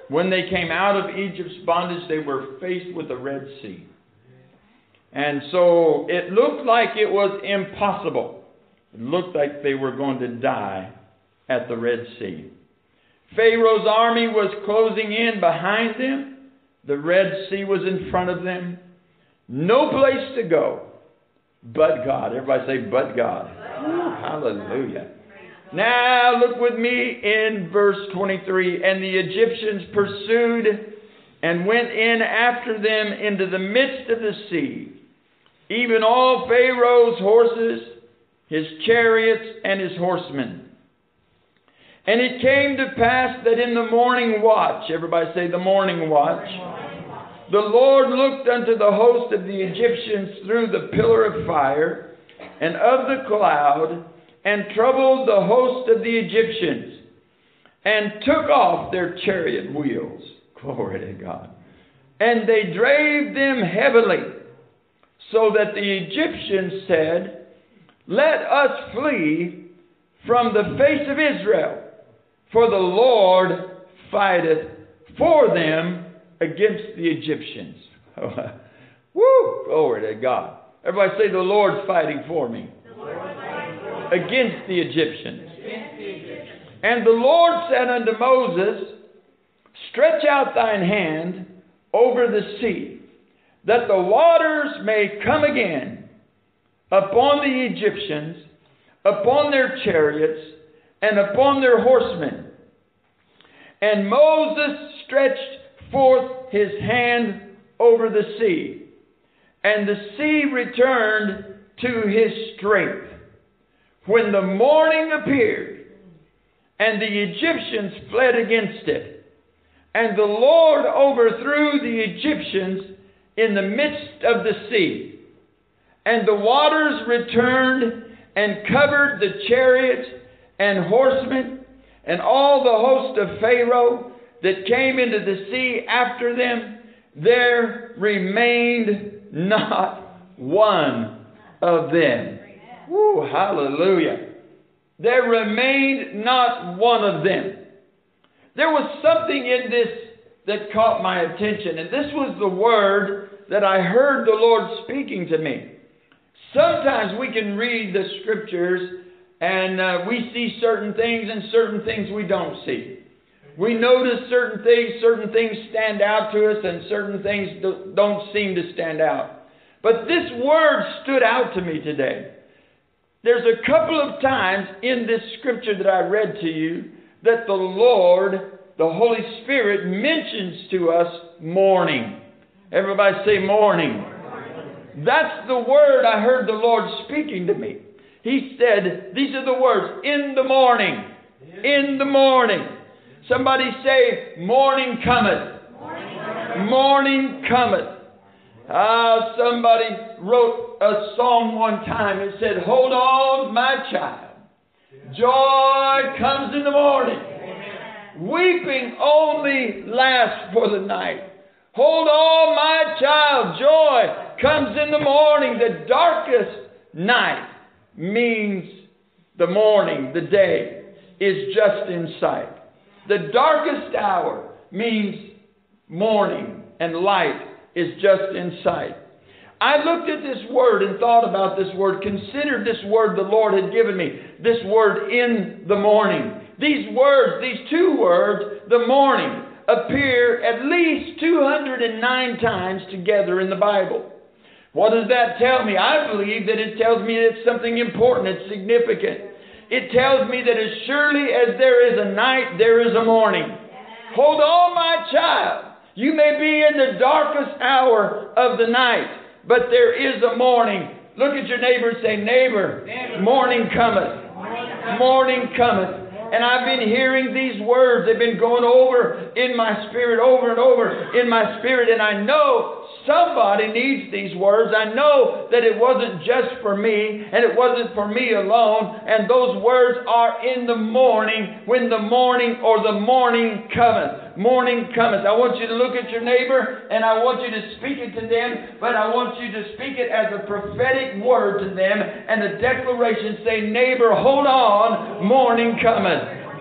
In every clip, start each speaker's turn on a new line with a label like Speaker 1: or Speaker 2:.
Speaker 1: When they came out of Egypt's bondage, they were faced with the Red Sea. And so it looked like it was impossible. It looked like they were going to die at the Red Sea. Pharaoh's army was closing in behind them. The Red Sea was in front of them. No place to go but God. Everybody say, but God. Ooh, hallelujah. Now look with me in verse 23. And the Egyptians pursued and went in after them into the midst of the sea, even all Pharaoh's horses, his chariots, and his horsemen. And it came to pass that in the morning watch, everybody say the morning watch, the Lord looked unto the host of the Egyptians through the pillar of fire and of the cloud, and troubled the host of the Egyptians, and took off their chariot wheels. Glory to God. And they drave them heavily, so that the Egyptians said, let us flee from the face of Israel, for the Lord fighteth for them against the Egyptians. Woo! Glory to God. Everybody say, the Lord's fighting for me. Against the Egyptians. And the Lord said unto Moses, stretch out thine hand over the sea, that the waters may come again upon the Egyptians, upon their chariots, and upon their horsemen. And Moses stretched forth his hand over the sea, and the sea returned to his strength. When the morning appeared, and the Egyptians fled against it, and the Lord overthrew the Egyptians in the midst of the sea, and the waters returned and covered the chariots and horsemen, and all the host of Pharaoh that came into the sea after them, there remained not one of them. Woo, hallelujah. There remained not one of them. There was something in this that caught my attention, and this was the word that I heard the Lord speaking to me. Sometimes we can read the scriptures and we see certain things and certain things we don't see. We notice certain things stand out to us, and certain things don't seem to stand out. But this word stood out to me today. There's a couple of times in this scripture that I read to you that the Lord, the Holy Spirit, mentions to us morning. Everybody say morning. That's the word I heard the Lord speaking to me. He said, these are the words, in the morning. In the morning. Somebody say, morning cometh. Morning cometh. Somebody wrote a song one time. It said, hold on, my child. Joy comes in the morning. Weeping only lasts for the night. Hold on, my child. Joy comes in the morning. The darkest night means the morning, the day, is just in sight. The darkest hour means morning, and light is just in sight. I looked at this word and thought about this word, considered this word the Lord had given me, this word in the morning. These words, these two words, the morning, appear at least 209 times together in the Bible. What does that tell me? I believe that it tells me it's something important, it's significant. It tells me that as surely as there is a night, there is a morning. Hold on, my child. You may be in the darkest hour of the night, but there is a morning. Look at your neighbor and say, neighbor, morning cometh. Morning cometh. And I've been hearing these words. They've been going over in my spirit, over and over in my spirit. And I know somebody needs these words. I know that it wasn't just for me, and it wasn't for me alone. And those words are in the morning, when the morning or the morning cometh. Morning cometh. I want you to look at your neighbor, and I want you to speak it to them, but I want you to speak it as a prophetic word to them and a declaration. Say, neighbor, hold on, morning cometh.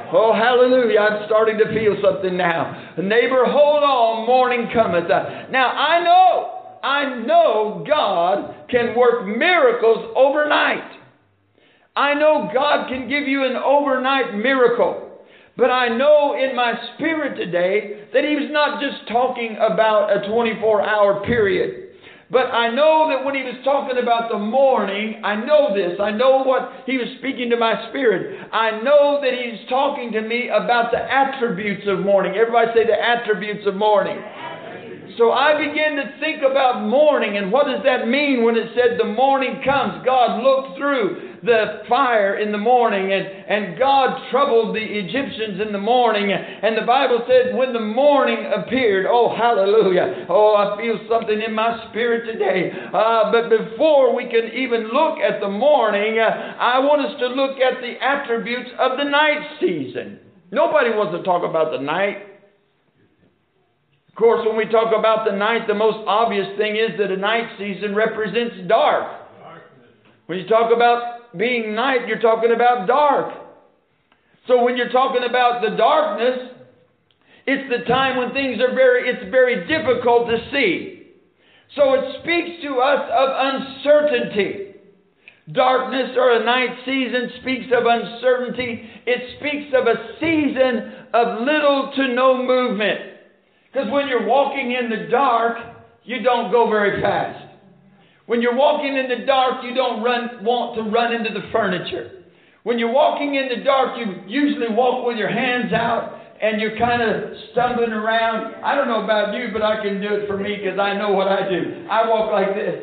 Speaker 1: Oh, hallelujah. I'm starting to feel something now. Neighbor, hold on. Morning cometh. Now, I know God can work miracles overnight. I know God can give you an overnight miracle. But I know in my spirit today that He was not just talking about a 24-hour period. But I know that when He was talking about the morning, I know this. I know what He was speaking to my spirit. I know that He's talking to me about the attributes of morning. Everybody say the attributes of morning. So I began to think about morning, and what does that mean when it said the morning comes? God looked through the fire in the morning, and God troubled the Egyptians in the morning, and the Bible said when the morning appeared, oh hallelujah, oh I feel something in my spirit today, but before we can even look at the morning, I want us to look at the attributes of the night season. Nobody wants to talk about the night. Of course, when we talk about the night, the most obvious thing is that a night season represents dark. When you talk about being night, you're talking about dark. So when you're talking about the darkness, it's the time when things are very difficult to see. So it speaks to us of uncertainty. Darkness or a night season speaks of uncertainty. It speaks of a season of little to no movement. Because when you're walking in the dark, you don't go very fast. When you're walking in the dark, you don't want to run into the furniture. When you're walking in the dark, you usually walk with your hands out and you're kind of stumbling around. I don't know about you, but I can do it for me because I know what I do. I walk like this.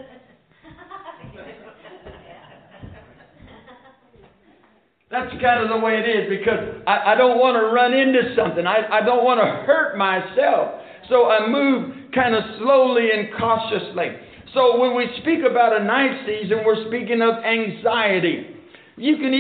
Speaker 1: That's kind of the way it is because I don't want to run into something. I don't want to hurt myself. So I move kind of slowly and cautiously. So when we speak about a night season, we're speaking of anxiety. You can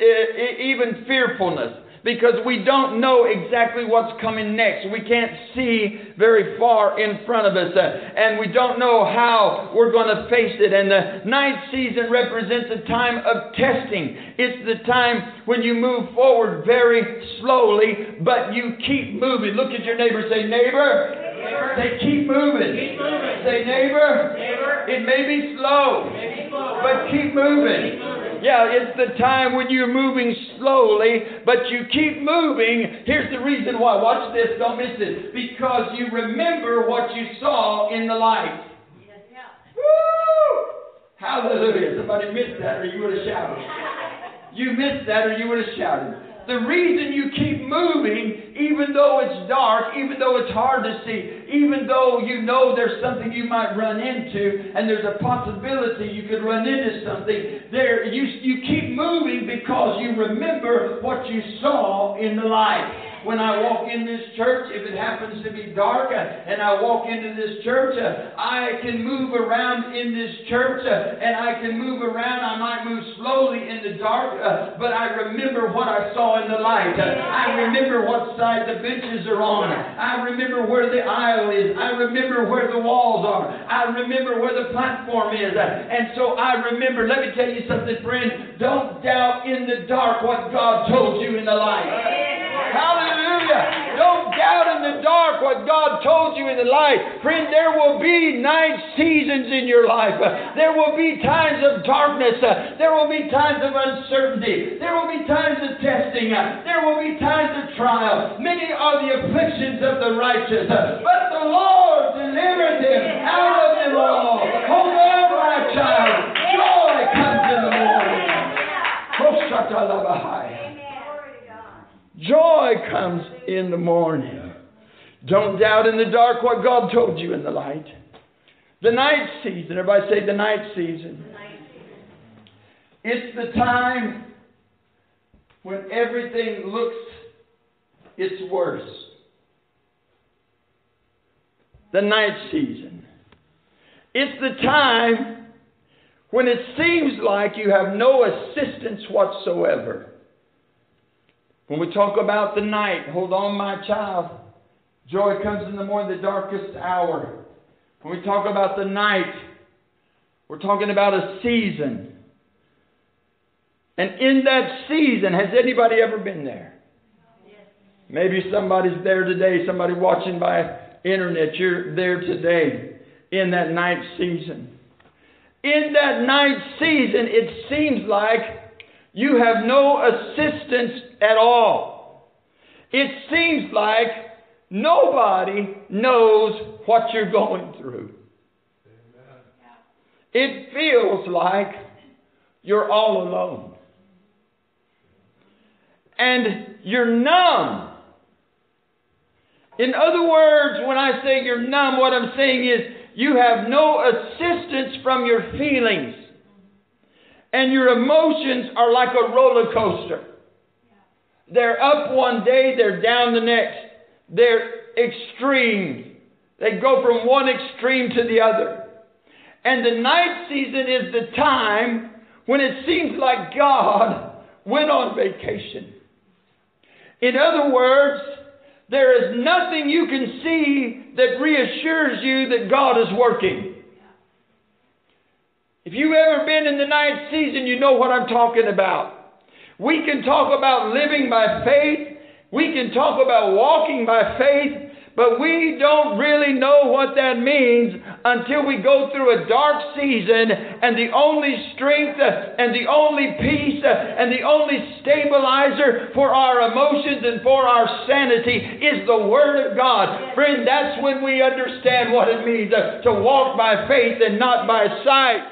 Speaker 1: even fearfulness. Because we don't know exactly what's coming next. We can't see very far in front of us. And we don't know how we're going to face it. And the night season represents a time of testing. It's the time when you move forward very slowly, but you keep moving. Look at your neighbor. Say, neighbor. Neighbor. Say, keep moving. Keep moving. Say, neighbor. Neighbor. It may be slow, but keep moving. Yeah, it's the time when you're moving slowly, but you keep moving. Here's the reason why. Watch this. Don't miss it. Because you remember what you saw in the light. Yes, yeah. Woo! Hallelujah. Somebody missed that or you would have shouted. You missed that or you would have shouted. The reason you keep moving, even though it's dark, even though it's hard to see, even though you know there's something you might run into, and there's a possibility you could run into something, you keep moving because you remember what you saw in the light. When I walk in this church, if it happens to be dark and I walk into this church, I can move around in this church and I can move around. I might move slowly in the dark, but I remember what I saw in the light. I remember what side the benches are on. I remember where the aisle is. I remember where the walls are. I remember where the platform is. And so I remember, let me tell you something, friend. Don't doubt in the dark what God told you in the light. Hallelujah. Don't doubt in the dark what God told you in the light. Friend, there will be night seasons in your life. There will be times of darkness. There will be times of uncertainty. There will be times of testing. There will be times of trial. Many are the afflictions of the righteous, but the Lord delivered them out of them all. Hold on, my child. Joy comes in the morning. Joy comes in the morning. Don't doubt in the dark what God told you in the light. The night season. Everybody say the night season. It's the time when everything looks its worst. The night season. It's the time when it seems like you have no assistance whatsoever. When we talk about the night, hold on, my child. Joy comes in the morning, the darkest hour. When we talk about the night, we're talking about a season. And in that season, has anybody ever been there? Maybe somebody's there today, somebody watching by internet. You're there today in that night season. In that night season, it seems like you have no assistance at all. It seems like nobody knows what you're going through. It feels like you're all alone. And you're numb. In other words, when I say you're numb, what I'm saying is you have no assistance from your feelings. And your emotions are like a roller coaster. They're up one day, they're down the next. They're extreme. They go from one extreme to the other. And the night season is the time when it seems like God went on vacation. In other words, there is nothing you can see that reassures you that God is working. If you've ever been in the night season, you know what I'm talking about. We can talk about living by faith. We can talk about walking by faith. But we don't really know what that means until we go through a dark season, and the only strength and the only peace and the only stabilizer for our emotions and for our sanity is the Word of God. Friend, that's when we understand what it means to walk by faith and not by sight.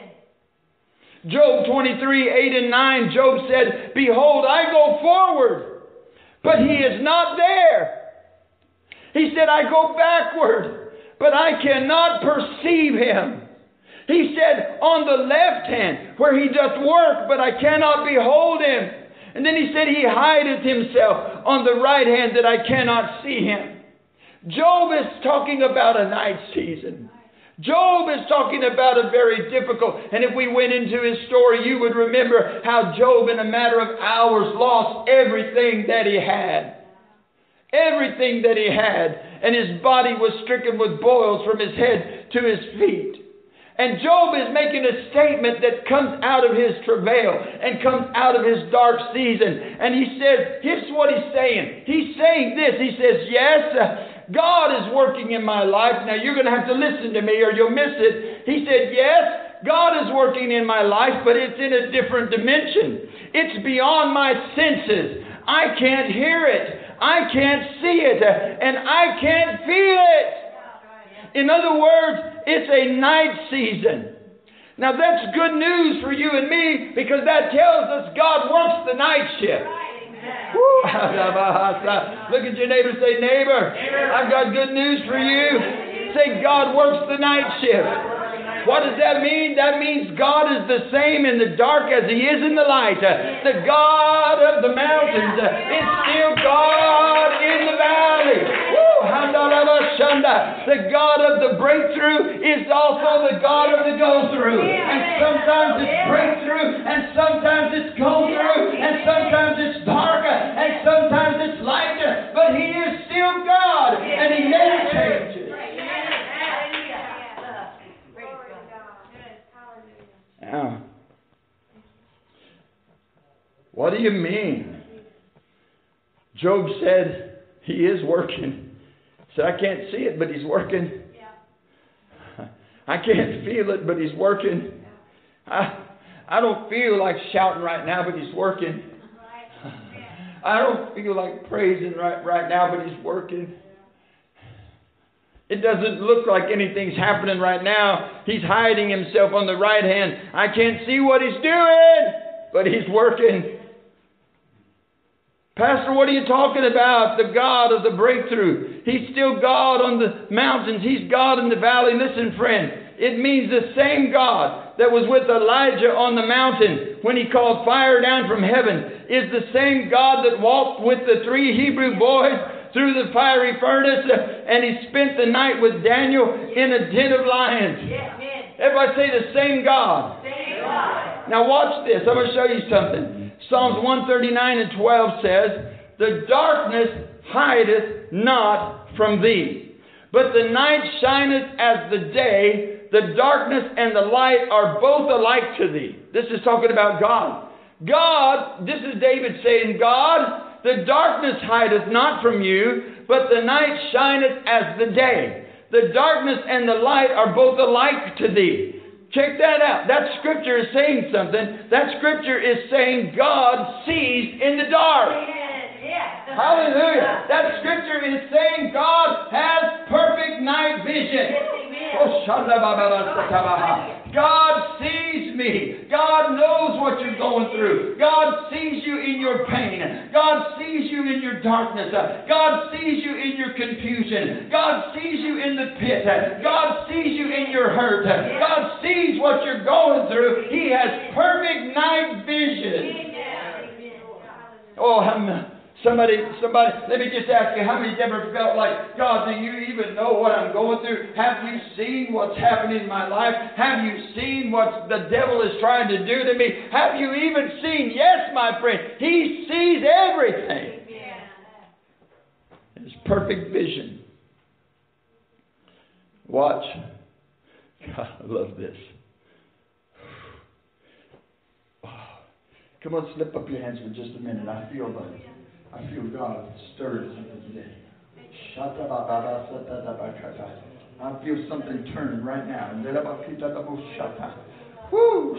Speaker 1: Job 23, 8 and 9, Job said, "Behold, I go forward, but He is not there. He said, I go backward, but I cannot perceive Him. He said, on the left hand, where He doth work, but I cannot behold Him. And then He said, He hideth Himself on the right hand, that I cannot see Him." Job is talking about a night season. Job is talking about a very difficult, and if we went into his story, you would remember how Job, in a matter of hours, lost everything that he had. Everything that he had, and his body was stricken with boils from his head to his feet. And Job is making a statement that comes out of his travail and comes out of his dark season. And he says, here's what he's saying. He's saying this. He says, yes, God is working in my life. Now you're going to have to listen to me or you'll miss it. He said, yes, God is working in my life, but it's in a different dimension. It's beyond my senses. I can't hear it. I can't see it, and I can't feel it. In other words, it's a night season. Now that's good news for you and me, because that tells us God works the night shift. Look at your neighbor and say, neighbor, I've got good news for you. Say, God works the night shift. What does that mean? That means God is the same in the dark as He is in the light. The God of the mountains is still God in the valley. The God of the breakthrough is also the God of the go-through. And sometimes it's breakthrough, and sometimes it's go-through, and sometimes it's darker, and sometimes it's lighter. But He is still God, and He never changes. Now, what do you mean? Job said He is working. He said, I can't see it, but He's working. I can't feel it, but He's working. I don't feel like shouting right now, but He's working. I don't feel like praising right now, but He's working. It doesn't look like anything's happening right now. He's hiding Himself on the right hand. I can't see what He's doing, but He's working. Pastor, what are you talking about? The God of the breakthrough. He's still God on the mountains. He's God in the valley. Listen, friend, it means the same God that was with Elijah on the mountain when he called fire down from heaven is the same God that walked with the 3 Hebrew boys through the fiery furnace, and He spent the night with Daniel in a den of lions. Everybody say the same God. Now watch this. I'm going to show you something. Psalms 139 and 12 says, the darkness hideth not from Thee, but the night shineth as the day. The darkness and the light are both alike to Thee. This is talking about God. God, this is David saying, God, The darkness hideth not from you, but the night shineth as the day. The darkness and the light are both alike to thee. Check that out. That scripture is saying something. That scripture is saying God sees in the dark. Hallelujah. That scripture is saying God has perfect night vision. God sees me. God knows what you're going through. God sees you in your pain. God sees you in your darkness. God sees you in your confusion. God sees you in the pit. God sees you in your hurt. God sees what you're going through. He has perfect night vision. Oh, somebody, let me just ask you, how many ever felt like, God, do you even know what I'm going through? Have you seen what's happening in my life? Have you seen what the devil is trying to do to me? Have you even seen? Yes, my friend, He sees everything. His perfect vision. Watch. God, I love this. Come on, slip up your hands for just a minute. I feel God stirring something today. I feel something turning right now. Woo!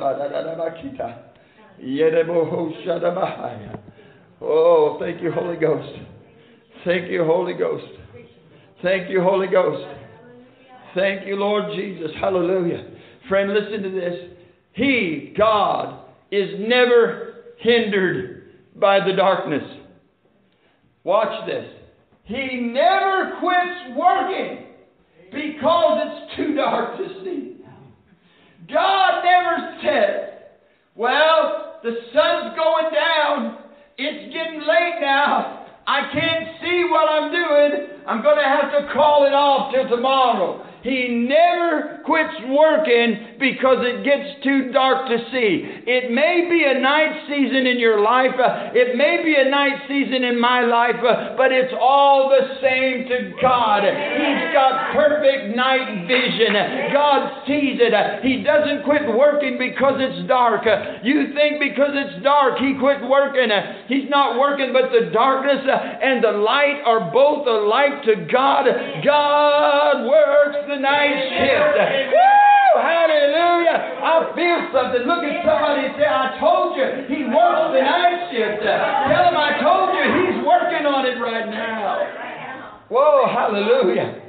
Speaker 1: Oh, thank you, Holy Ghost. Thank you, Holy Ghost. Thank you, Holy Ghost. Thank you, Lord Jesus. Hallelujah. Friend, listen to this. He, God, is never hindered by the darkness. Watch this. He never quits working because it's too dark to see. God never says, well, the sun's going down. It's getting late now. I can't see what I'm doing. I'm going to have to call it off till tomorrow. He never quits working because it gets too dark to see. It may be a night season in your life. It may be a night season in my life. But it's all the same to God. He's got perfect night vision. God sees it. He doesn't quit working because it's dark. You think because it's dark He quit working. He's not working, but the darkness and the light are both alike to God. God works the night shift. Woo! Hallelujah! I feel something. Look at somebody and say, I told you He works the night shift. Tell him I told you He's working on it right now. Whoa! Hallelujah!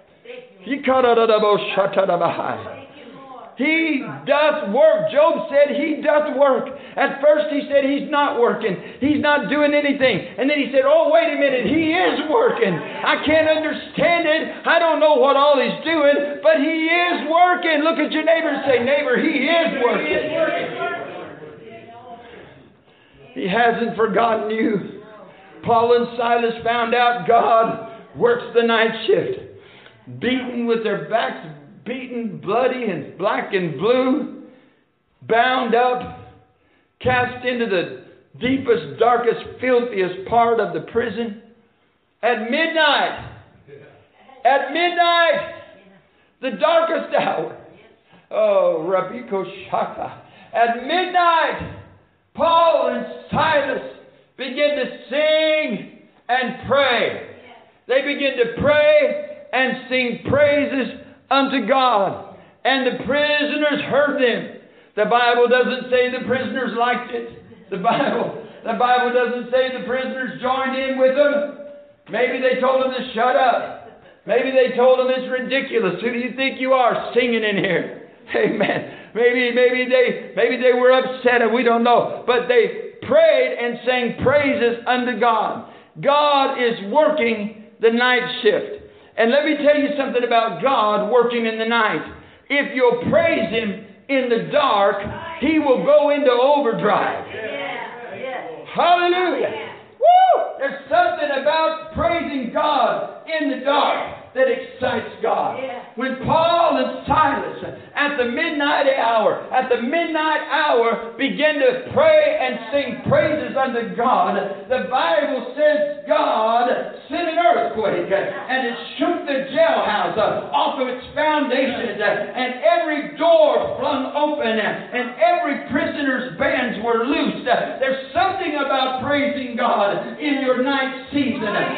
Speaker 1: He doth work. Job said He doth work. At first he said He's not working. He's not doing anything. And then he said, oh, wait a minute. He is working. I can't understand it. I don't know what all He's doing, but He is working. Look at your neighbor and say, neighbor, He is working. He hasn't forgotten you. Paul and Silas found out God works the night shift. Beaten with their backs beaten, bloody and black and blue, bound up, cast into the deepest, darkest, filthiest part of the prison. At midnight, the darkest hour. Oh, Rabiko Shaka. At midnight, Paul and Silas begin to sing and pray. They begin to pray and sing praises unto God. And the prisoners heard them. The Bible doesn't say the prisoners liked it. The Bible doesn't say the prisoners joined in with them. Maybe they told them to shut up. Maybe they told them it's ridiculous. Who do you think you are singing in here? Amen. Maybe they were upset and we don't know. But they prayed and sang praises unto God. God is working the night shift. And let me tell you something about God working in the night. If you'll praise Him in the dark, He will go into overdrive. Hallelujah. Woo! There's something about praising God in the dark that excites God. When Paul and Silas at the midnight hour began to pray and sing praises unto God, the Bible says God sent an earthquake. earthquake, and it shook the jailhouse off of its foundations, and every door flung open, and every prisoner's bands were loosed. There's something about praising God in your night season.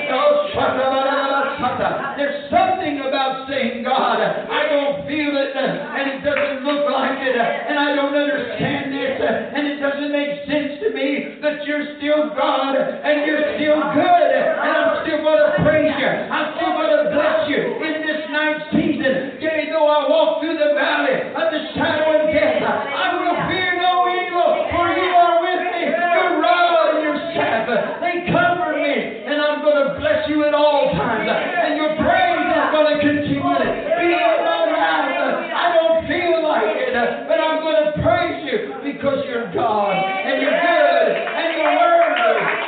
Speaker 1: There's something about saying, God, I don't feel it, and it doesn't look like it, and I don't understand it, and it doesn't make sense to me, that you're still God, and you're still good, and I'm still going to praise you. I'm still going to bless you in this night season. Yea, though I walk through the valley of the shadow of death, I will fear no evil, for you are with me. Your rod and your staff, they comfort me, and I'm going to bless you at all times, and your praise is going to continually be in my mouth. I don't feel like it, but I'm going to praise you because you're God, and you're good, and you're worthy.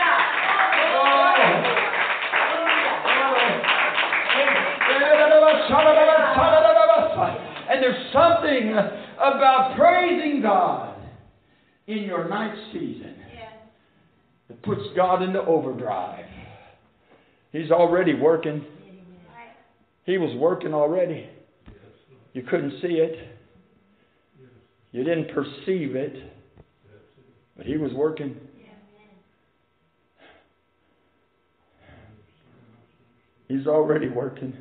Speaker 1: And there's something about praising God in your night season that puts God into overdrive. He's already working. He was working already. You couldn't see it. You didn't perceive it. But He was working. He's already working.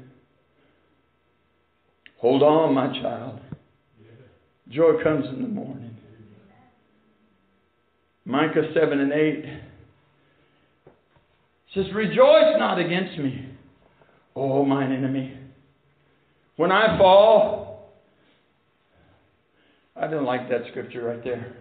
Speaker 1: Hold on, my child. Joy comes in the morning. Micah 7 and 8 says, rejoice not against me, O mine enemy. When I fall, I don't like that scripture right there.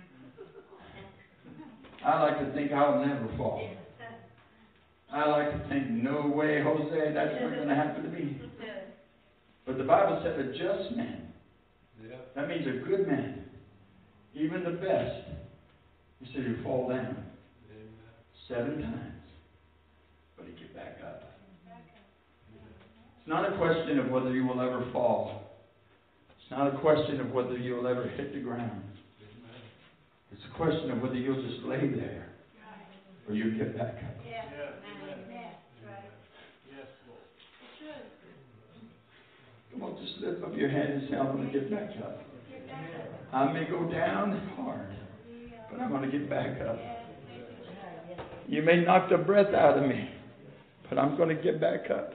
Speaker 1: I like to think I'll never fall. I like to think, no way, Jose, that's not going to happen to me. But the Bible said a just man. That means a good man. Even the best. He said he'll fall down 7 times. But he'll get back up. It's not a question of whether you will ever fall. It's not a question of whether you'll ever hit the ground. It's a question of whether you'll just lay there or you'll get back up. Come on, just lift up your hand and say, I'm going to get back up. I may go down hard, but I'm going to get back up. You may knock the breath out of me, but I'm going to get back up.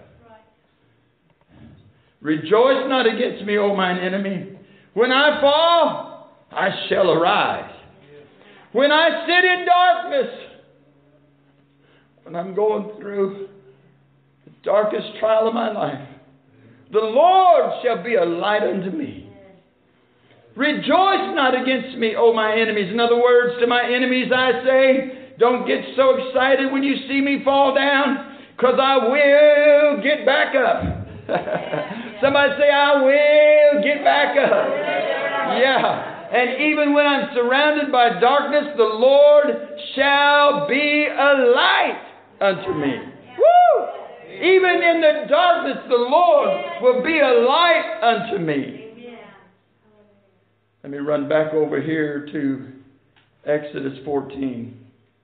Speaker 1: Rejoice not against me, O mine enemy. When I fall, I shall arise. When I sit in darkness, when I'm going through the darkest trial of my life, the Lord shall be a light unto me. Rejoice not against me, O my enemies. In other words, to my enemies I say, don't get so excited when you see me fall down, because I will get back up. Somebody say, I will get back up. Yeah. And even when I'm surrounded by darkness, the Lord shall be a light unto me. Woo! Even in the darkness, the Lord will be a light unto me. Let me run back over here to Exodus 14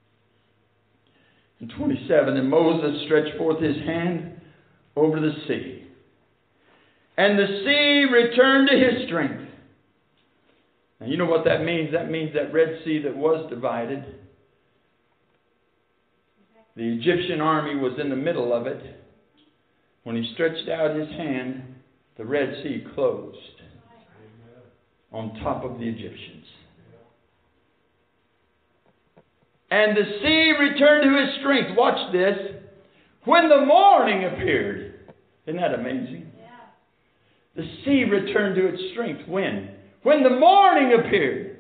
Speaker 1: and 27. And Moses stretched forth his hand over the sea, and the sea returned to his strength. Now, you know what that means? That means that Red Sea that was divided, the Egyptian army was in the middle of it. When he stretched out his hand, the Red Sea closed on top of the Egyptians. And the sea returned to his strength. Watch this. When the morning appeared. Isn't that amazing? The sea returned to its strength. When? When the morning appeared.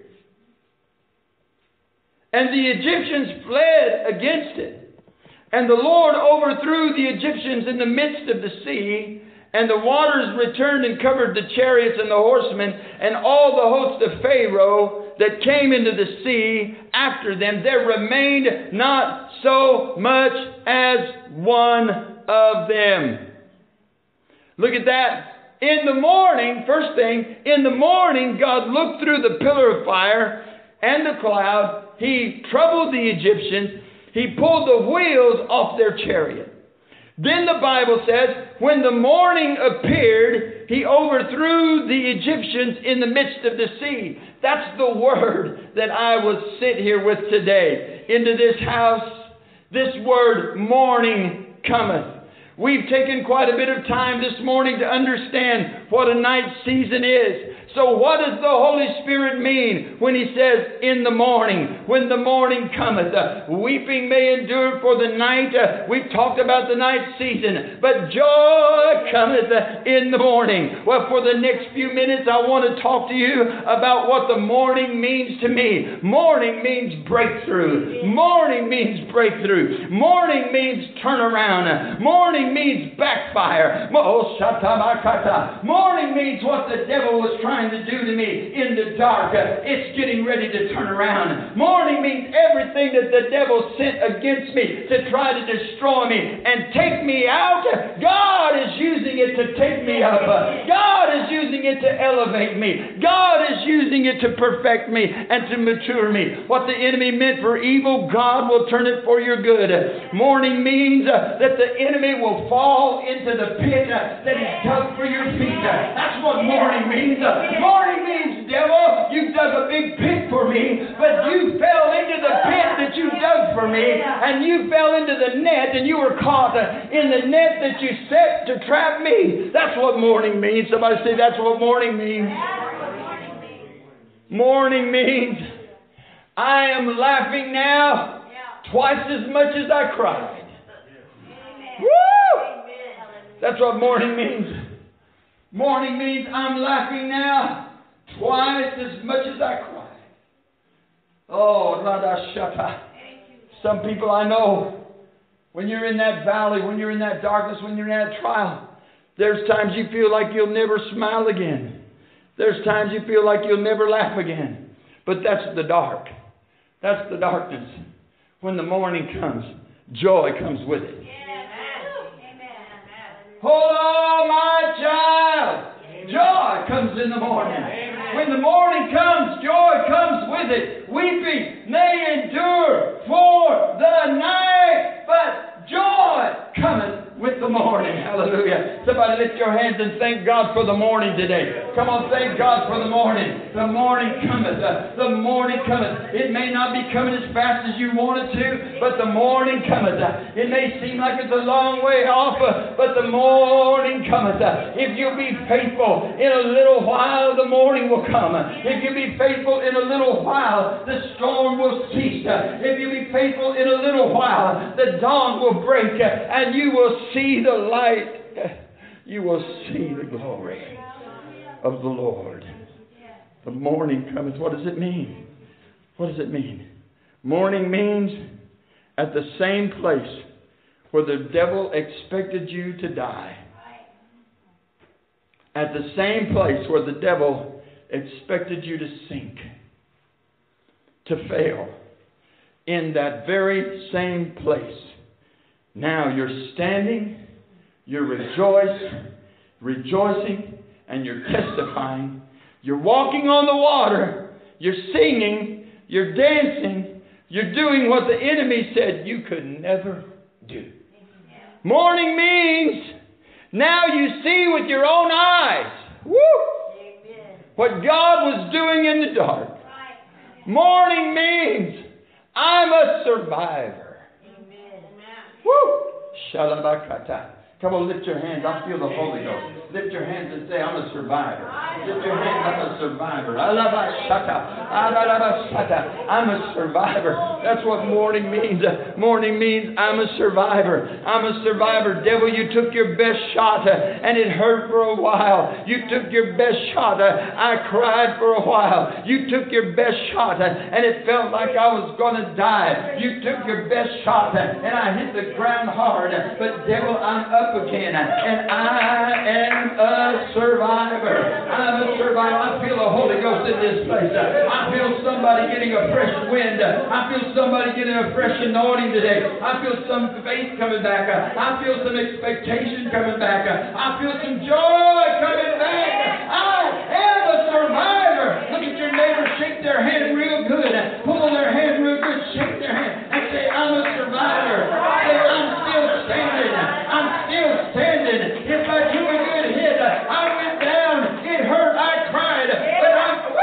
Speaker 1: And the Egyptians fled against it. And the Lord overthrew the Egyptians in the midst of the sea, and the waters returned and covered the chariots and the horsemen, and all the host of Pharaoh that came into the sea after them. There remained not so much as one of them. Look at that. In the morning, first thing, in the morning, God looked through the pillar of fire and the cloud. He troubled the Egyptians. He pulled the wheels off their chariot. Then the Bible says, when the morning appeared, he overthrew the Egyptians in the midst of the sea. That's the word that I will sit here with today. Into this house, this word, morning cometh. We've taken quite a bit of time this morning to understand what a night season is. So what does the Holy Spirit mean when He says, in the morning, when the morning cometh? Weeping may endure for the night. We've talked about the night season. But joy cometh in the morning. Well, for the next few minutes, I want to talk to you about what the morning means to me. Morning means breakthrough. Morning means breakthrough. Morning means turnaround. Morning means backfire. Morning means what the devil was trying to do to me in the dark. It's getting ready to turn around. Morning means everything that the devil sent against me to try to destroy me and take me out. God is using it to take me up. God is using it to elevate me. God is using it to perfect me and to mature me. What the enemy meant for evil, God will turn it for your good. Morning means that the enemy will fall into the pit that he dug for your feet. That's what morning means. Morning means, devil, you dug a big pit for me, but you fell into the pit that you dug for me, and you fell into the net, and you were caught in the net that you set to trap me. That's what morning means. Somebody say, that's what morning means. Morning means, I am laughing now twice as much as I cried. Woo! That's what morning means. Morning means I'm laughing now twice as much as I cried. Oh, Radashata. Some people I know, when you're in that valley, when you're in that darkness, when you're in that trial, there's times you feel like you'll never smile again. There's times you feel like you'll never laugh again. But that's the dark. That's the darkness. When the morning comes, joy comes with it. Oh, my child, joy comes in the morning. When the morning comes, joy comes with it. Weeping may endure for the night, but joy cometh with the morning. Hallelujah. Somebody lift your hands and thank God for the morning today. Come on, thank God for the morning. The morning cometh. The morning cometh. It may not be coming as fast as you want it to, but the morning cometh. It may seem like it's a long way off, but the morning cometh. If you'll be faithful, in a little while the morning will come. If you'll be faithful, in a little while the storm will cease. If you'll be faithful, in a little while the dawn will break, and you will see the light. You will see the glory of the Lord. The morning cometh. What does it mean? What does it mean? Morning means at the same place where the devil expected you to die. At the same place where the devil expected you to sink, to fail. In that very same place. Now you're standing, you're rejoicing, and you're testifying. You're walking on the water, you're singing, you're dancing, you're doing what the enemy said you could never do. Morning means now you see with your own eyes, what God was doing in the dark. Morning means I'm a survivor. Woo! Shalabakata. Come on, lift your hands. I feel the Holy Ghost. Lift your hands and say, I'm a survivor. Lift your hands, I'm a survivor. I'm a survivor. That's what morning means. Morning means I'm a survivor. I'm a survivor. Devil, you took your best shot and it hurt for a while. You took your best shot. I cried for a while. You took your best shot and it felt like I was going to die. You took your best shot and I hit the ground hard. But devil, I'm up again, and I am a survivor. I'm a survivor. I feel the Holy Ghost in this place. I feel somebody getting a fresh wind. I feel somebody getting a fresh anointing today. I feel some faith coming back. I feel some expectation coming back. I feel some joy coming back. I am a survivor. Look at your neighbor, shake their hand real good. Pull their hand real good, shake their hand, and say, I'm a survivor. Say, I'm still standing. I'm still standing. If I took a good hit, I went down. It hurt. I cried. But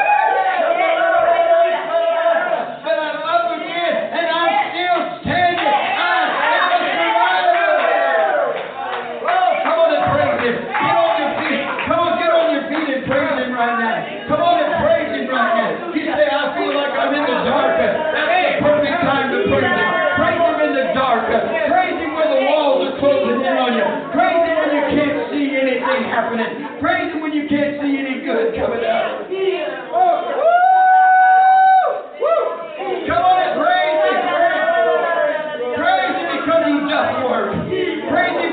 Speaker 1: I'm up again, and I'm still standing. I am a survivor. Oh, come on and praise Him. Get on your feet. Come on, get on your feet and praise Him right now. Come on and praise Him right now. You say, I feel like I'm in the dark. That's the perfect time to praise Him. Praise Him in the dark. Praise Him when the walls are closing in on you. Praise Him when you can't see anything happening. Praise Him when you can't see any good coming out. Woo! Woo! Come on and praise Him. Praise Him because He does work. Praise Him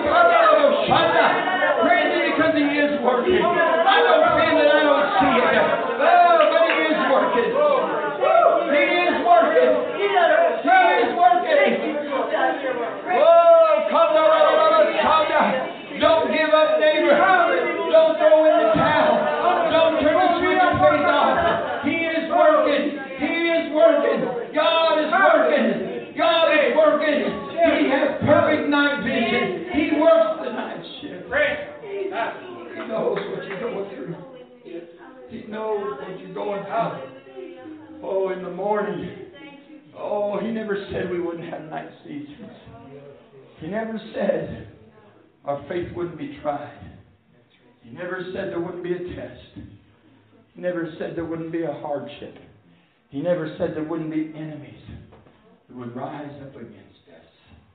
Speaker 1: because He is working. I don't feel it. I don't see it. Oh, but He is working. He is working. He is working. Oh, come on. Don't give up, neighbor. Don't throw in the towel. Don't turn the switch and face off. He is working. He is working. God is working. God is working. He has perfect night vision. He works the night shift. He knows what you're going through. He knows what you're going through. Oh, in the morning. Oh, He never said we wouldn't have night seasons. He never said our faith wouldn't be tried. He never said there wouldn't be a test. He never said there wouldn't be a hardship. He never said there wouldn't be enemies that would rise up against us.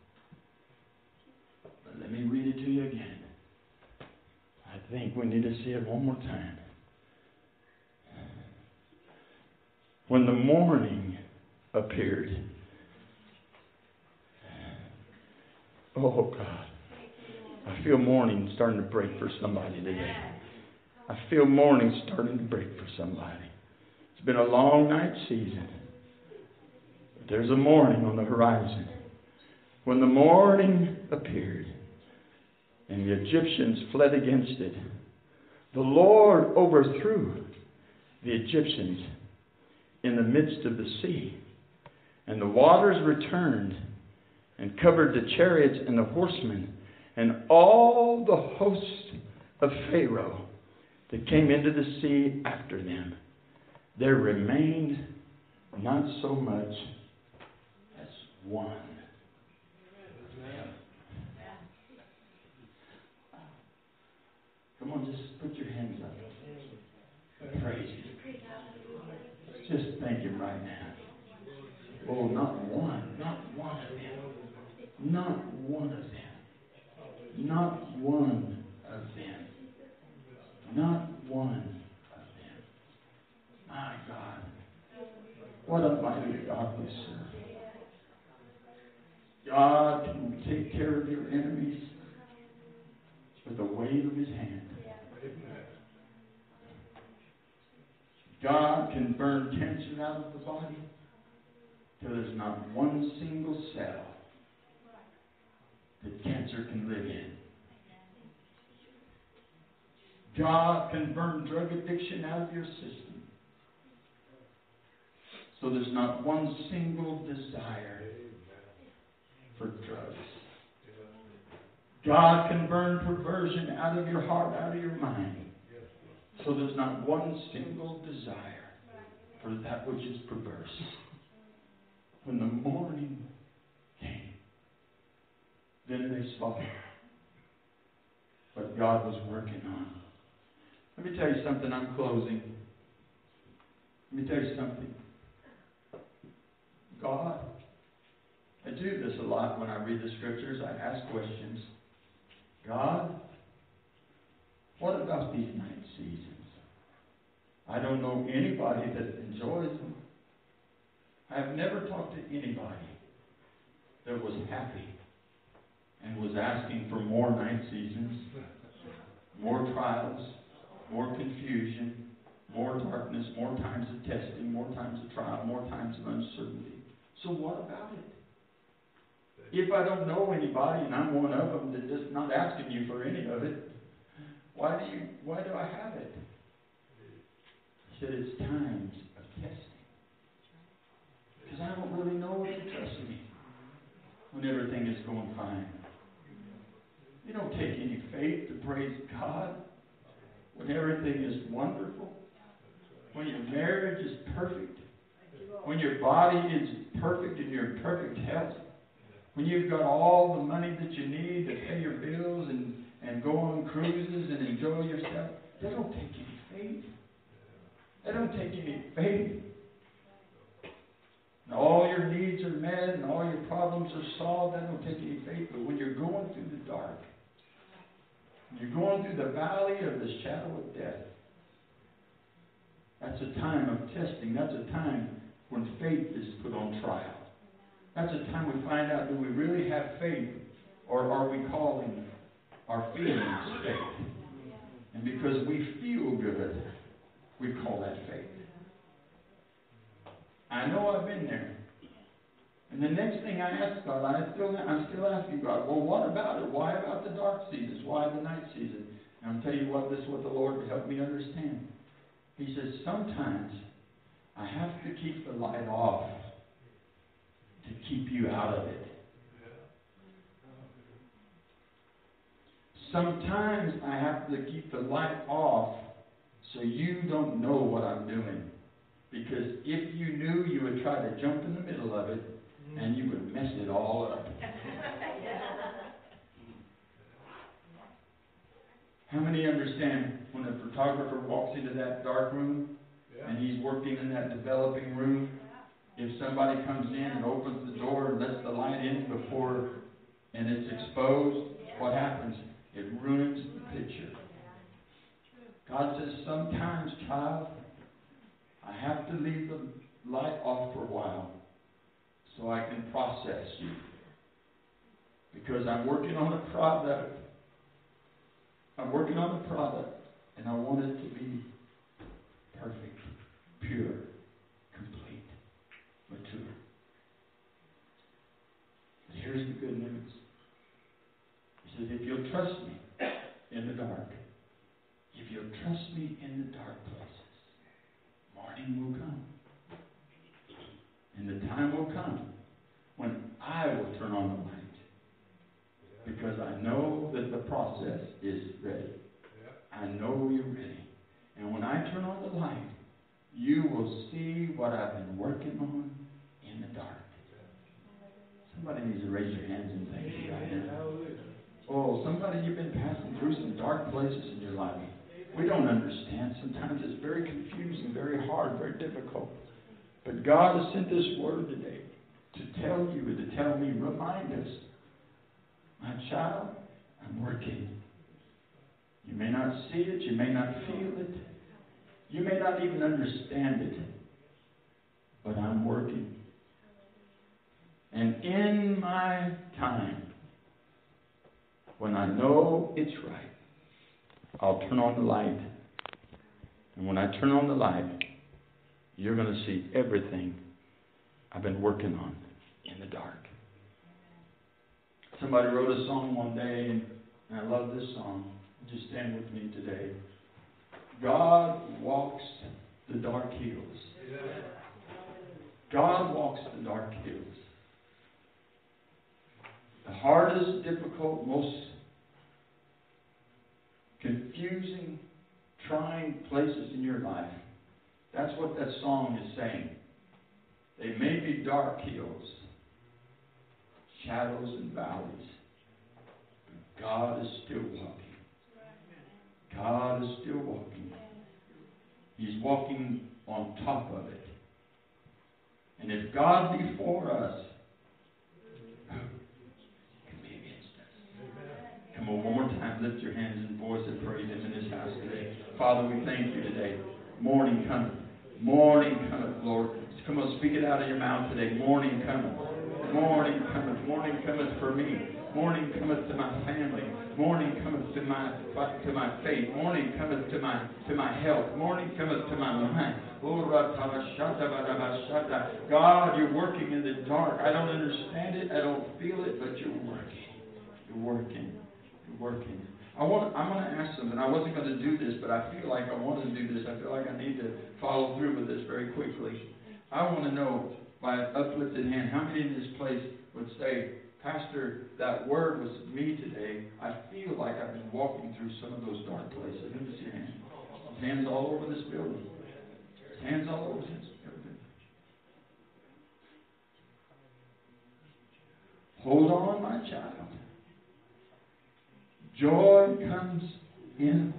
Speaker 1: But let me read it to you again. I think we need to see it one more time. When the morning appeared, oh God, I feel morning starting to break for somebody today. I feel morning starting to break for somebody. It's been a long night season. But there's a morning on the horizon. When the morning appeared and the Egyptians fled against it, the Lord overthrew the Egyptians in the midst of the sea. And the waters returned and covered the chariots and the horsemen and all the host of Pharaoh that came into the sea after them. There remained not so much as one. Come on, just put your hands up. Praise Him. Just thank Him right now. Oh, not one of them. Not one of them. Not one of them. Not one of them. My God. What a mighty God we serve. God can take care of your enemies with a wave of His hand. God can burn cancer out of the body till there's not one single cell that cancer can live in. God can burn drug addiction out of your system so there's not one single desire for drugs. God can burn perversion out of your heart, out of your mind, so there's not one single desire for that which is perverse. When the morning came, then they saw what God was working on. Let me tell you something. I'm closing. Let me tell you something. God, I do this a lot when I read the scriptures. I ask questions. God, what about these night seasons? I don't know anybody that enjoys them. I have never talked to anybody that was happy and was asking for more night seasons, more trials, more confusion, more darkness, more times of testing, more times of trial, more times of uncertainty. So what about it? If I don't know anybody and I'm one of them that's just not asking you for any of it, why do I have it? He said it's times of testing. Because I don't really know if you trust me when everything is going fine. It don't take any faith to praise God when everything is wonderful, when your marriage is perfect, when your body is perfect and you're in perfect health, when you've got all the money that you need to pay your bills and go on cruises and enjoy yourself. That don't take any faith. That don't take any faith. And all your needs are met and all your problems are solved. That don't take any faith. But when you're going through the dark, when you're going through the valley of the shadow of death, that's a time of testing. That's a time when faith is put on trial. That's a time we find out, do we really have faith, or are we calling our feelings faith? And because we feel good, we call that faith. I know I've been there. And the next thing I ask God, I'm still asking God, well, what about it? Why about the dark seasons? Why the night season? And I'll tell you what, this is what the Lord helped me understand. He says, sometimes I have to keep the light off to keep you out of it. Sometimes I have to keep the light off so you don't know what I'm doing. Because if you knew, you would try to jump in the middle of it and you would mess it all up. How many understand when a photographer walks into that dark room and he's working in that developing room, if somebody comes in and opens the door and lets the light in before and it's exposed, what happens? It ruins the picture. God says, sometimes, child, I have to leave the light off for a while so I can process you. Because I'm working on a product. I'm working on a product, and I want it to be perfect, pure, complete, mature. But here's the good news. He says, if you'll trust me in the dark, if you'll trust me in the dark places, morning will come. And the time will come when I will turn on the light. Because I know that the process is ready. I know you're ready. And when I turn on the light, you will see what I've been working on in the dark. Somebody needs to raise your hands and thank you right now. Oh, somebody, you've been passing through some dark places in your life. We don't understand. Sometimes it's very confusing, very hard, very difficult. But God has sent this word today to tell you and to tell me, remind us, my child, I'm working. You may not see it, you may not feel it, you may not even understand it, but I'm working. And in my time, when I know it's right, I'll turn on the light. And when I turn on the light, you're going to see everything I've been working on in the dark. Somebody wrote a song one day, and I love this song. Just stand with me today. God walks the dark hills. God walks the dark hills. The hardest, difficult, most confusing, trying places in your life. That's what that song is saying. They may be dark hills, shadows and valleys, but God is still walking. God is still walking. He's walking on top of it. And if God be for us, who can be against us? Come on, one more time, lift your hands and voice and praise Him in this house today. Father, we thank you today. Morning cometh. Morning cometh, Lord. Come on, speak it out of your mouth today. Morning cometh. Morning cometh. Morning cometh for me. Morning cometh to my family. Morning cometh to my faith. Morning cometh to my health. Morning cometh to my mind. God, you're working in the dark. I don't understand it. I don't feel it, but you're working. You're working. You're working. I'm going to ask something. I wasn't going to do this, but I feel like I want to do this. I feel like I need to follow through with this very quickly. I want to know, by an uplifted hand, how many in this place would say, Pastor, that word was me today. I feel I've been walking through some of those dark places. Let me see your hands. His hands all over this building. His hands all over this building. Hold on, my child. Joy comes in.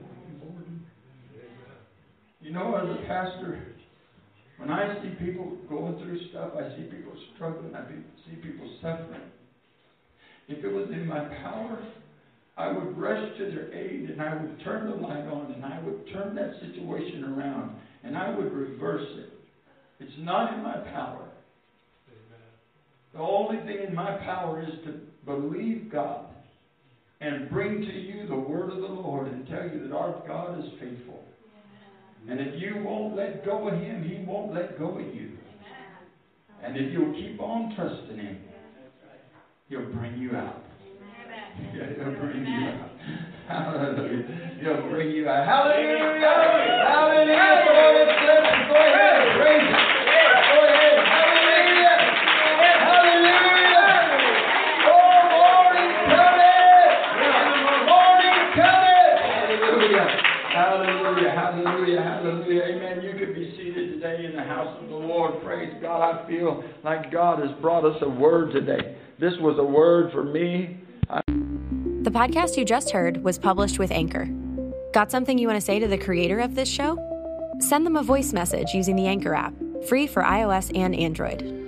Speaker 1: You know, as a pastor, when I see people going through stuff, I see people struggling, I see people suffering. If it was in my power, I would rush to their aid and I would turn the light on and I would turn that situation around and I would reverse it. It's not in my power. The only thing in my power is to believe God and bring to you the word of the Lord and tell you that our God is faithful. And if you won't let go of Him, He won't let go of you. And if you'll keep on trusting Him, He'll bring you out. Yeah, He'll bring you out. Hallelujah. He'll bring you out. Hallelujah. Hallelujah. Go ahead. Praise Him. Go ahead. Hallelujah. Hallelujah. Oh, morning coming. Morning coming. Hallelujah. Hallelujah. Hallelujah. Hallelujah. Amen. You could be seated today in the house of the Lord. Praise God. I feel like God has brought us a word today. This was a word for me.
Speaker 2: The podcast you just heard was published with Anchor. Got something you want to say to the creator of this show? Send them a voice message using the Anchor app, free for iOS and Android.